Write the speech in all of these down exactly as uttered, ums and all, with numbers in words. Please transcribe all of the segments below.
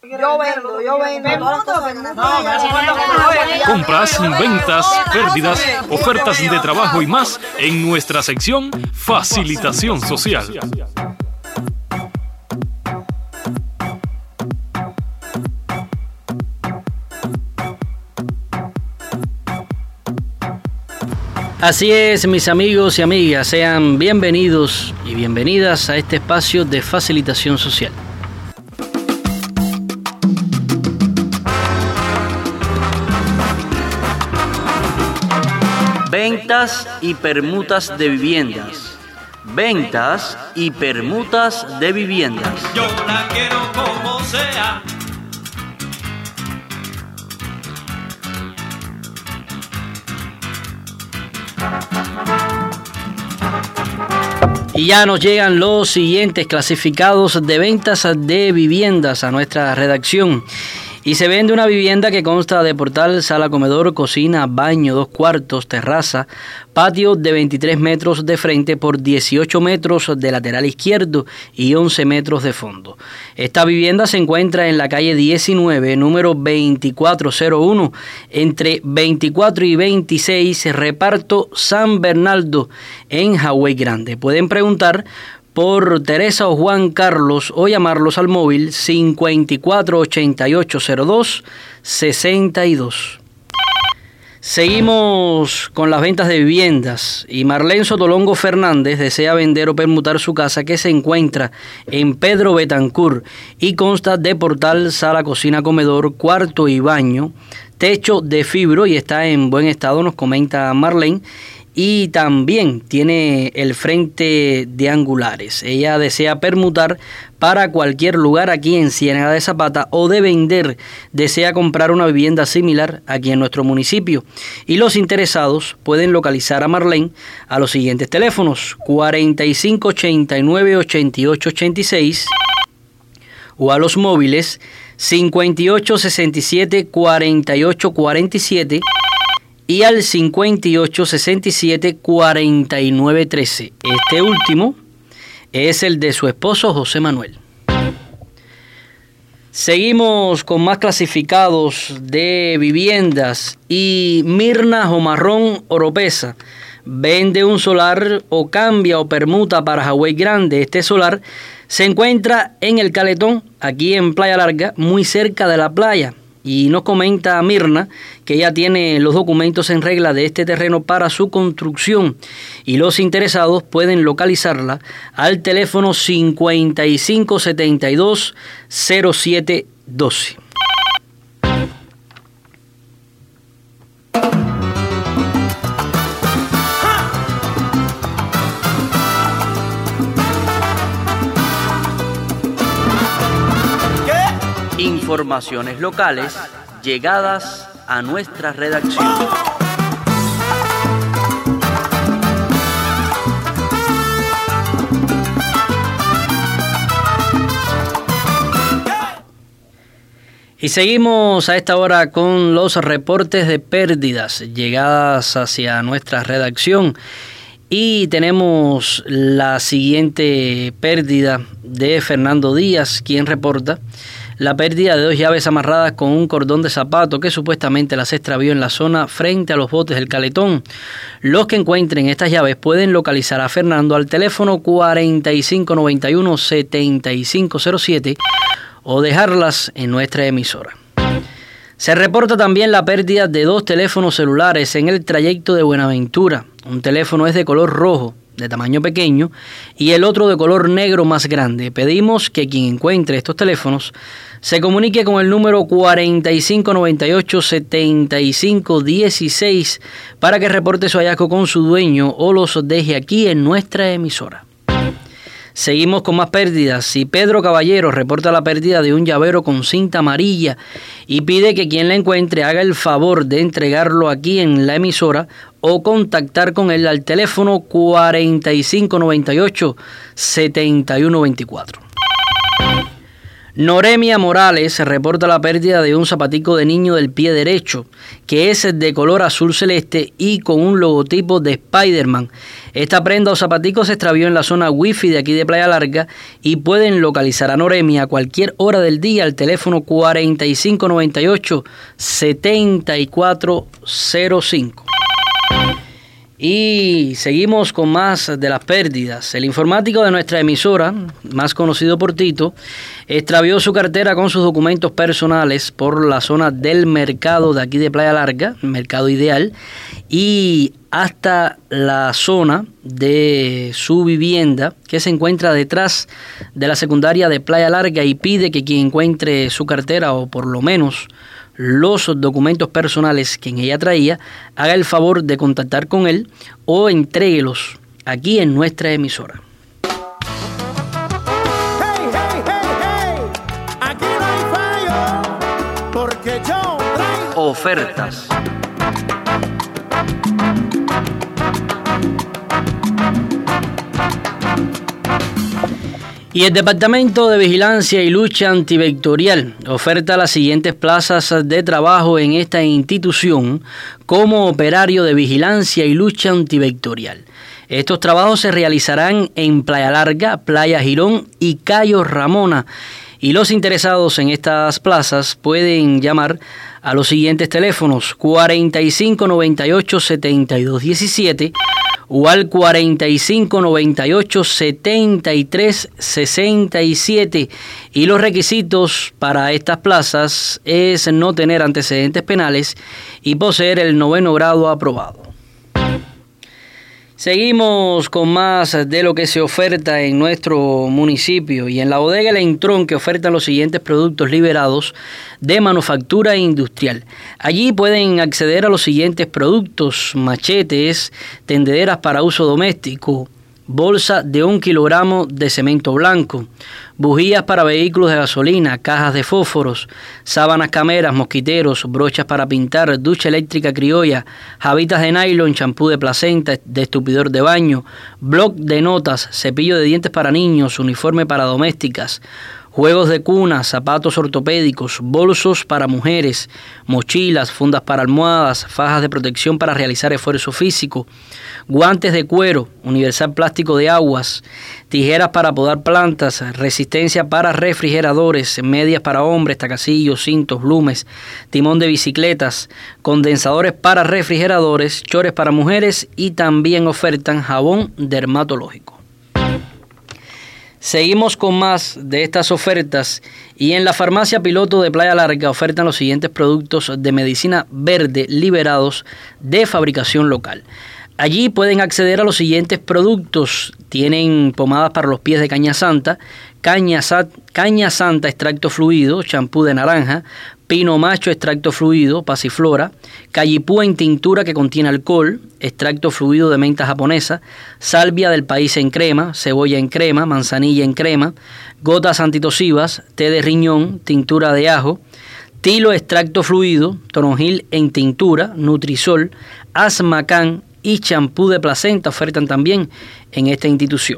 Yo vendo, yo vendo. Compras, ventas, pérdidas, ofertas de trabajo y más en nuestra sección Facilitación Social. Así es, mis amigos y amigas, sean bienvenidos y bienvenidas a este espacio de facilitación social. Ventas y permutas de viviendas. Ventas y permutas de viviendas. Yo la quiero como sea. Y ya nos llegan los siguientes clasificados de ventas de viviendas a nuestra redacción. Y se vende una vivienda que consta de portal, sala, comedor, cocina, baño, dos cuartos, terraza, patio de veintitrés metros de frente por dieciocho metros de lateral izquierdo y once metros de fondo. Esta vivienda se encuentra en la calle diecinueve, número veinticuatro cero uno, entre veinticuatro y veintiséis, reparto San Bernardo, en Hawái Grande. Pueden preguntar por Teresa o Juan Carlos o llamarlos al móvil cincuenta y cuatro ochenta y ocho cero dos sesenta y dos. Seguimos con las ventas de viviendas y Marlene Sotolongo Fernández desea vender o permutar su casa que se encuentra en Pedro Betancourt y consta de portal, sala, cocina, comedor, cuarto y baño, techo de fibro y está en buen estado, nos comenta Marlene. Y también tiene el frente de angulares. Ella desea permutar para cualquier lugar aquí en Ciénaga de Zapata o de vender, desea comprar una vivienda similar aquí en nuestro municipio. Y los interesados pueden localizar a Marlene a los siguientes teléfonos: cuarenta y cinco ochenta y nueve ochenta y ocho ochenta y seis o a los móviles cincuenta y ocho sesenta y siete cuarenta y ocho cuarenta y siete y al cincuenta y ocho sesenta y siete cuarenta y nueve trece. Este último es el de su esposo José Manuel. Seguimos con más clasificados de viviendas y Mirna Jomarrón Oropesa vende un solar o cambia o permuta para Hawái Grande. Este solar se encuentra en el Caletón, aquí en Playa Larga, muy cerca de la playa. Y nos comenta Mirna que ella tiene los documentos en regla de este terreno para su construcción y los interesados pueden localizarla al teléfono cincuenta y cinco setenta y dos cero siete doce. Informaciones locales llegadas a nuestra redacción. Y seguimos a esta hora con los reportes de pérdidas llegadas hacia nuestra redacción. Y tenemos la siguiente pérdida de Fernando Díaz, quien reporta la pérdida de dos llaves amarradas con un cordón de zapato que supuestamente las extravió en la zona frente a los botes del Caletón. Los que encuentren estas llaves pueden localizar a Fernando al teléfono cuarenta y cinco noventa y uno setenta y cinco cero siete o dejarlas en nuestra emisora. Se reporta también la pérdida de dos teléfonos celulares en el trayecto de Buenaventura. Un teléfono es de color rojo, de tamaño pequeño, y el otro de color negro más grande. Pedimos que quien encuentre estos teléfonos se comunique con el número cuarenta y cinco noventa y ocho setenta y cinco dieciséis para que reporte su hallazgo con su dueño o los deje aquí en nuestra emisora. Seguimos con más pérdidas y Pedro Caballero reporta la pérdida de un llavero con cinta amarilla y pide que quien la encuentre haga el favor de entregarlo aquí en la emisora o contactar con él al teléfono cuarenta y cinco noventa y ocho setenta y uno veinticuatro. Noremia Morales reporta la pérdida de un zapatico de niño del pie derecho, que es de color azul celeste y con un logotipo de Spider-Man. Esta prenda o zapatico se extravió en la zona wifi de aquí de Playa Larga y pueden localizar a Noremia a cualquier hora del día al teléfono cuarenta y cinco noventa y ocho, setenta y cuatro cero cinco. Y seguimos con más de las pérdidas. El informático de nuestra emisora, más conocido por Tito, extravió su cartera con sus documentos personales por la zona del mercado de aquí de Playa Larga, Mercado Ideal, y hasta la zona de su vivienda que se encuentra detrás de la secundaria de Playa Larga, y pide que quien encuentre su cartera o por lo menos los documentos personales que en ella traía, haga el favor de contactar con él o entréguelos aquí en nuestra emisora. Hey, hey, hey, hey. Aquí no hay fallo, porque yo traigo Ofertas. Y el Departamento de Vigilancia y Lucha Antivectorial oferta las siguientes plazas de trabajo en esta institución como operario de vigilancia y lucha antivectorial. Estos trabajos se realizarán en Playa Larga, Playa Girón y Cayo Ramona. Y los interesados en estas plazas pueden llamar a los siguientes teléfonos: cuarenta y cinco noventa y ocho, setenta y dos diecisiete o al cuarenta y cinco noventa y ocho, setenta y tres sesenta y siete. Y los requisitos para estas plazas es no tener antecedentes penales y poseer el noveno grado aprobado. Seguimos con más de lo que se oferta en nuestro municipio, y en la bodega El Entrón, que ofertan los siguientes productos liberados de manufactura industrial. Allí pueden acceder a los siguientes productos: machetes, tendederas para uso doméstico, bolsa de un kilogramo de cemento blanco, bujías para vehículos de gasolina, cajas de fósforos, sábanas cameras, mosquiteros, brochas para pintar, ducha eléctrica criolla, jabitas de nylon, champú de placenta, de estupidor de baño, bloc de notas, cepillo de dientes para niños, uniforme para domésticas, juegos de cuna, zapatos ortopédicos, bolsos para mujeres, mochilas, fundas para almohadas, fajas de protección para realizar esfuerzo físico, guantes de cuero, universal plástico de aguas, tijeras para podar plantas, resistencia para refrigeradores, medias para hombres, tacasillos, cintos, lumes, timón de bicicletas, condensadores para refrigeradores, chores para mujeres, y también ofertan jabón dermatológico. Seguimos con más de estas ofertas, y en la farmacia Piloto de Playa Larga ofertan los siguientes productos de medicina verde liberados de fabricación local. Allí pueden acceder a los siguientes productos: tienen pomadas para los pies de caña santa, caña, sa- caña santa extracto fluido, champú de naranja, pino macho extracto fluido, pasiflora, callipúa en tintura que contiene alcohol, extracto fluido de menta japonesa, salvia del país en crema, cebolla en crema, manzanilla en crema, gotas antitosivas, té de riñón, tintura de ajo, tilo extracto fluido, toronjil en tintura, nutrisol, asmacán y champú de placenta ofertan también en esta institución.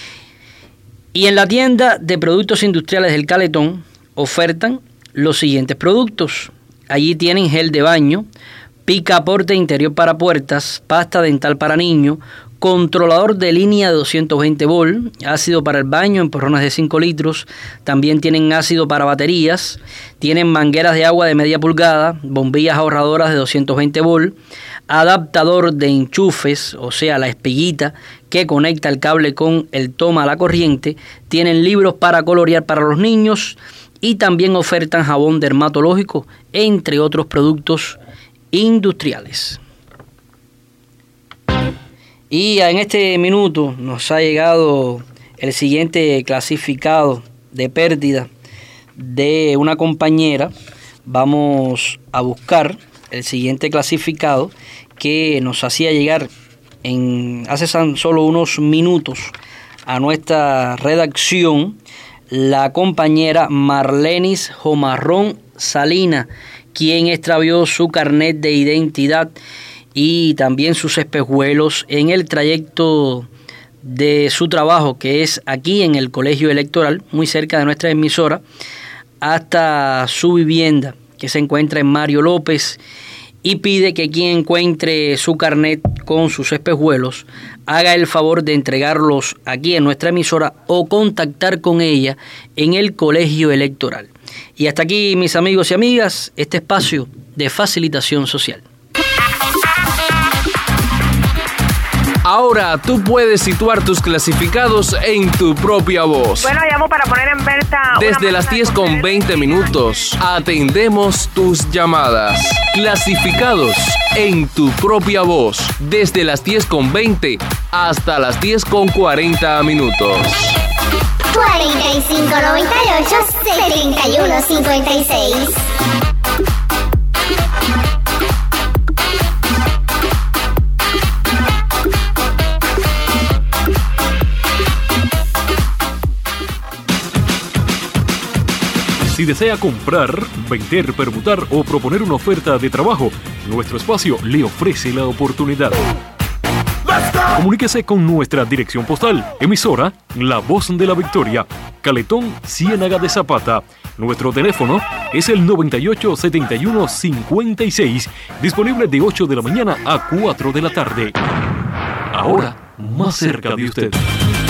Y en la tienda de productos industriales del Caletón ofertan los siguientes productos. Allí tienen gel de baño, picaporte interior para puertas, pasta dental para niño, controlador de línea de doscientos veinte volt, ácido para el baño en porrones de cinco litros, también tienen ácido para baterías, tienen mangueras de agua de media pulgada, bombillas ahorradoras de doscientos veinte volt, adaptador de enchufes, o sea, la espiguita que conecta el cable con el toma a la corriente, tienen libros para colorear para los niños y también ofertan jabón dermatológico, entre otros productos industriales. Y en este minuto nos ha llegado el siguiente clasificado de pérdida de una compañera. Vamos a buscar el siguiente clasificado que nos hacía llegar en hace tan solo unos minutos a nuestra redacción la compañera Marlenis Jomarrón Salina, quien extravió su carnet de identidad y también sus espejuelos en el trayecto de su trabajo, que es aquí en el Colegio Electoral, muy cerca de nuestra emisora, hasta su vivienda, que se encuentra en Mario López, y pide que quien encuentre su carnet con sus espejuelos haga el favor de entregarlos aquí en nuestra emisora o contactar con ella en el Colegio Electoral. Y hasta aquí, mis amigos y amigas, este espacio de facilitación social. Ahora tú puedes situar tus clasificados en tu propia voz. Bueno, llamo para poner en venta. Desde las diez con veinte minutos, atendemos tus llamadas. Clasificados en tu propia voz. Desde las diez con veinte hasta las diez con cuarenta minutos. cuarenta y cinco noventa y ocho, setenta y uno cincuenta y seis. Si desea comprar, vender, permutar o proponer una oferta de trabajo, nuestro espacio le ofrece la oportunidad. Comuníquese con nuestra dirección postal, emisora La Voz de la Victoria, Caletón, Ciénaga de Zapata. Nuestro teléfono es el noventa y ocho, setenta y uno, cincuenta y seis, disponible de ocho de la mañana a cuatro de la tarde. Ahora, más cerca de usted.